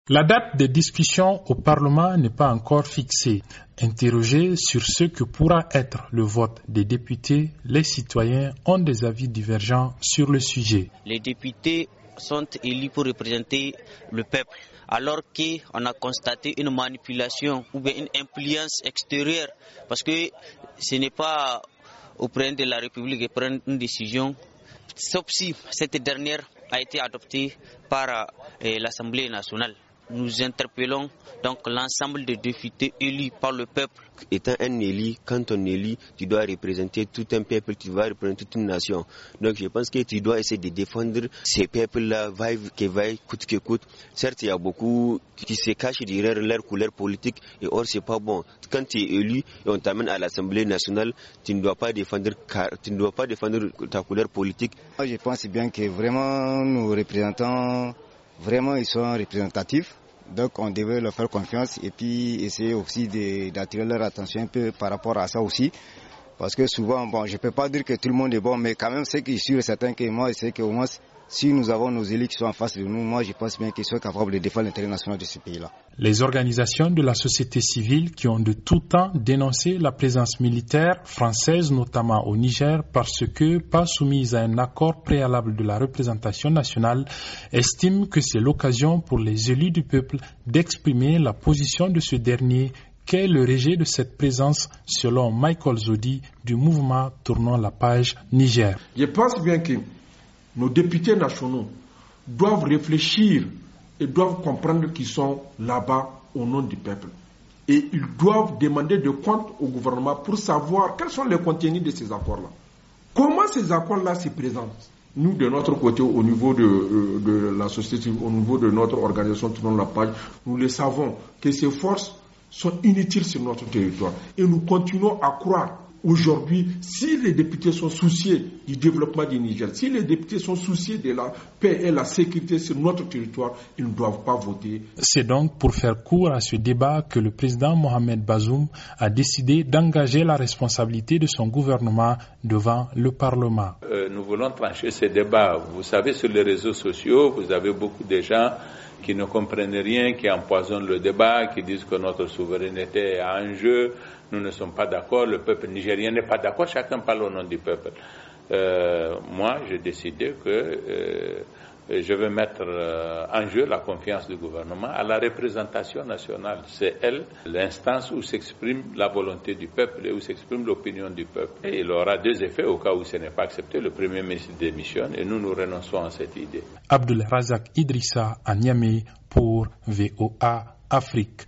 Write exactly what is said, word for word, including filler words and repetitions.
La date des discussions au Parlement n'est pas encore fixée. Interrogés sur ce que pourra être le vote des députés, les citoyens ont des avis divergents sur le sujet. Les députés sont élus pour représenter le peuple, alors qu'on a constaté une manipulation ou bien une influence extérieure, parce que ce n'est pas au président de la République de prendre une décision, sauf si cette dernière a été adoptée par euh, l'Assemblée nationale. Nous interpellons donc l'ensemble des députés élus par le peuple. Étant un élu, quand on élit, tu dois représenter tout un peuple, tu dois représenter toute une nation. Donc je pense que tu dois essayer de défendre ces peuples-là, vaille que vaille, coûte que coûte. Certes, il y a beaucoup qui se cachent derrière leur couleur politique, et or c'est pas bon. Quand tu es élu et on t'amène à l'Assemblée nationale, tu ne dois pas défendre, tu ne dois pas défendre ta couleur politique. Je pense bien que vraiment nos représentants, vraiment ils sont représentatifs. Donc on devait leur faire confiance et puis essayer aussi d'attirer leur attention un peu par rapport à ça aussi. Parce que souvent, bon, je ne peux pas dire que tout le monde est bon, mais quand même c'est que je suis certain que moi, c'est qu'au moins, si nous avons nos élus qui sont en face de nous, moi je pense bien qu'ils sont capables de défendre l'intérêt national de ce pays-là. Les organisations de la société civile qui ont de tout temps dénoncé la présence militaire française, notamment au Niger, parce que pas soumise à un accord préalable de la représentation nationale, estiment que c'est l'occasion pour les élus du peuple d'exprimer la position de ce dernier. Quel est le rejet de cette présence selon Michael Zodi du mouvement Tournons la page Niger? Je pense bien que nos députés nationaux doivent réfléchir et doivent comprendre qu'ils sont là-bas au nom du peuple. Et ils doivent demander des comptes au gouvernement pour savoir quels sont les contenus de ces accords-là. Comment ces accords-là se présentent? Nous, de notre côté, au niveau de, de la société civile, au niveau de notre organisation Tournons la page, nous le savons que ces forces sont inutiles sur notre territoire. Et nous continuons à croire aujourd'hui, si les députés sont souciés du développement du Niger, si les députés sont souciés de la paix et la sécurité sur notre territoire, ils ne doivent pas voter. C'est donc pour faire court à ce débat que le président Mohamed Bazoum a décidé d'engager la responsabilité de son gouvernement devant le Parlement. Euh, nous voulons trancher ce débat. Vous savez, sur les réseaux sociaux, vous avez beaucoup de gens qui ne comprennent rien, qui empoisonnent le débat, qui disent que notre souveraineté est en jeu. Nous ne sommes pas d'accord, le peuple nigérien n'est pas d'accord, chacun parle au nom du peuple. Euh, moi, j'ai décidé que euh, je vais mettre euh, en jeu la confiance du gouvernement à la représentation nationale. C'est elle, l'instance où s'exprime la volonté du peuple et où s'exprime l'opinion du peuple. Et il aura deux effets au cas où ce n'est pas accepté. Le Premier ministre démissionne et nous nous renonçons à cette idée. Abdul Razak Idrissa à Niamey pour V O A Afrique.